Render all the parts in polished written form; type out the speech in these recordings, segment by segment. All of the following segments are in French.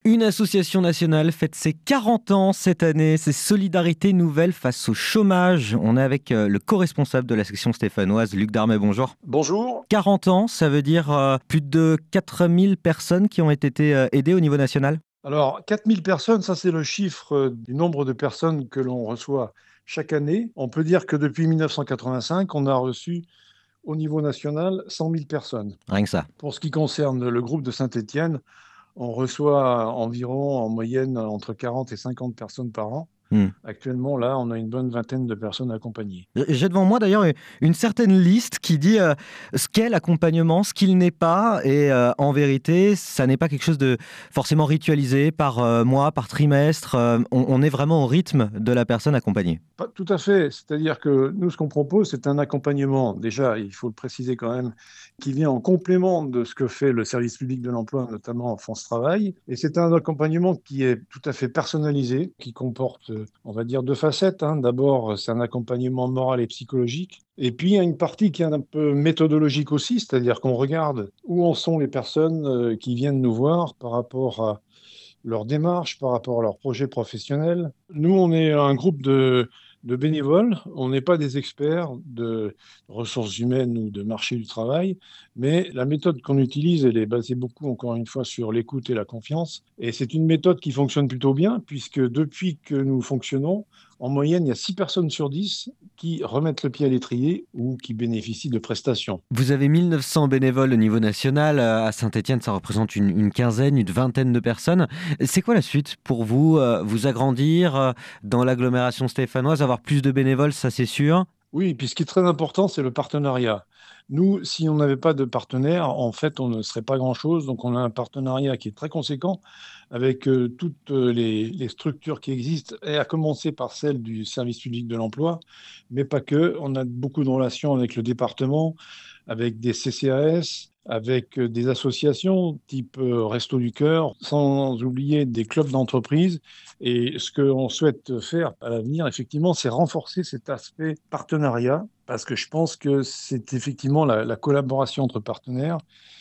Une association nationale fête ses 40 ans cette année, c'est Solidarité Nouvelle face au chômage. On est avec le co-responsable de la section stéphanoise, Luc Darmet, bonjour. Bonjour. 40 ans, ça veut dire plus de 4000 personnes qui ont été aidées au niveau national? Alors, 4000 personnes, ça c'est le chiffre du nombre de personnes que l'on reçoit chaque année. On peut dire que depuis 1985, on a reçu au niveau national 100 000 personnes. Rien que ça. Pour ce qui concerne le groupe de Saint-Étienne, on reçoit environ en moyenne entre 40 et 50 personnes par an. Hmm. Actuellement, là, on a une bonne vingtaine de personnes accompagnées. J'ai devant moi d'ailleurs une certaine liste qui dit ce qu'est l'accompagnement, ce qu'il n'est pas. Et en vérité, ça n'est pas quelque chose de forcément ritualisé par mois, par trimestre. On est vraiment au rythme de la personne accompagnée. Pas tout à fait. C'est-à-dire que nous, ce qu'on propose, c'est un accompagnement. Déjà, il faut le préciser quand même, qui vient en complément de ce que fait le service public de l'emploi, notamment France Travail. Et c'est un accompagnement qui est tout à fait personnalisé, qui comporte, on va dire, deux facettes, hein. D'abord, c'est un accompagnement moral et psychologique. Et puis, il y a une partie qui est un peu méthodologique aussi, c'est-à-dire qu'on regarde où en sont les personnes qui viennent nous voir par rapport à leur démarche, par rapport à leur projet professionnel. Nous, on est un groupe de bénévoles. On n'est pas des experts de ressources humaines ou de marché du travail, mais la méthode qu'on utilise, elle est basée beaucoup, encore une fois, sur l'écoute et la confiance. Et c'est une méthode qui fonctionne plutôt bien, puisque depuis que nous fonctionnons, en moyenne, il y a 6 personnes sur 10 qui remettent le pied à l'étrier ou qui bénéficient de prestations. Vous avez 1900 bénévoles au niveau national. À Saint-Étienne, ça représente une quinzaine, une vingtaine de personnes. C'est quoi la suite pour vous? Vous agrandir dans l'agglomération stéphanoise, avoir plus de bénévoles, ça c'est sûr. Oui, et puis ce qui est très important, c'est le partenariat. Nous, si on n'avait pas de partenaire, en fait, on ne serait pas grand-chose. Donc, on a un partenariat qui est très conséquent avec toutes les structures qui existent, et à commencer par celle du service public de l'emploi, mais pas que. On a beaucoup de relations avec le département, avec des CCAS, avec des associations type Resto du Cœur, sans oublier des clubs d'entreprise. Et ce qu'on souhaite faire à l'avenir, effectivement, c'est renforcer cet aspect partenariat, parce que je pense que c'est effectivement la collaboration entre partenaires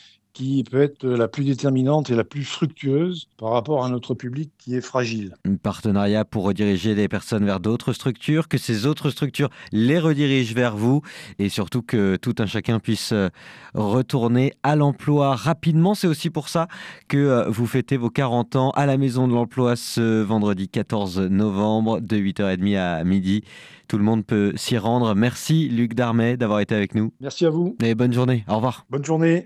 qui peut être la plus déterminante et la plus fructueuse par rapport à notre public qui est fragile. Un partenariat pour rediriger les personnes vers d'autres structures, que ces autres structures les redirigent vers vous et surtout que tout un chacun puisse retourner à l'emploi rapidement. C'est aussi pour ça que vous fêtez vos 40 ans à la Maison de l'Emploi ce vendredi 14 novembre de 8h30 à midi. Tout le monde peut s'y rendre. Merci Luc Darmet d'avoir été avec nous Merci à vous. et bonne journée. Au revoir. Bonne journée.